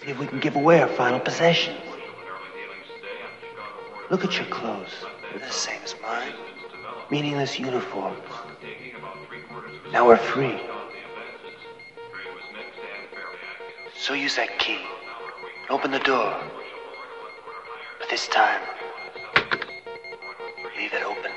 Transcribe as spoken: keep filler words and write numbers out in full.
See if we can give away our final possessions. Look at your clothes. They're the same as mine. Meaningless uniforms. Now we're free. So use that key. Open the door. But this time, leave it open.